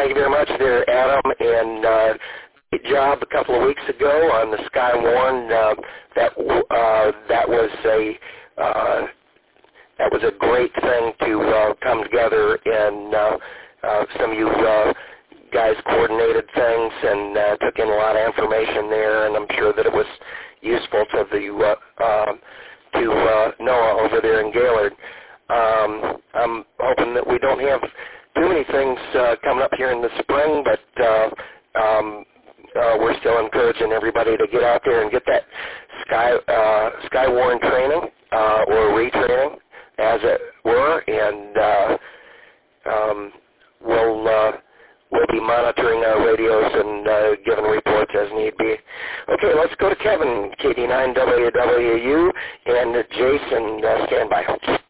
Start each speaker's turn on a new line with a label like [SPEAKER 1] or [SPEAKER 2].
[SPEAKER 1] thank you very much there, Adam, and good job a couple of weeks ago on the Skywarn. That was a great thing to come together, and some of you guys coordinated things and took in a lot of information there, and I'm sure that it was useful to the Noah over there in Gaylord. I'm hoping that we don't have too many things coming up here in the spring, but we're still encouraging everybody to get out there and get that Skywarn training or retraining, as it were, and we'll be monitoring our radios and giving reports as need be. Okay, let's go to Kevin, KD9WWU, and Jason, stand by.